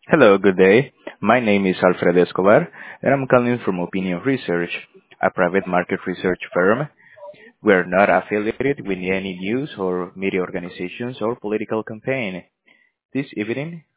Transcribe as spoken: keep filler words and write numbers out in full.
Hello, good day. My name is Alfredo Escobar, and I'm calling from Opinion Research, a private market research firm. We are not affiliated with any news or media organizations or political campaign. This evening,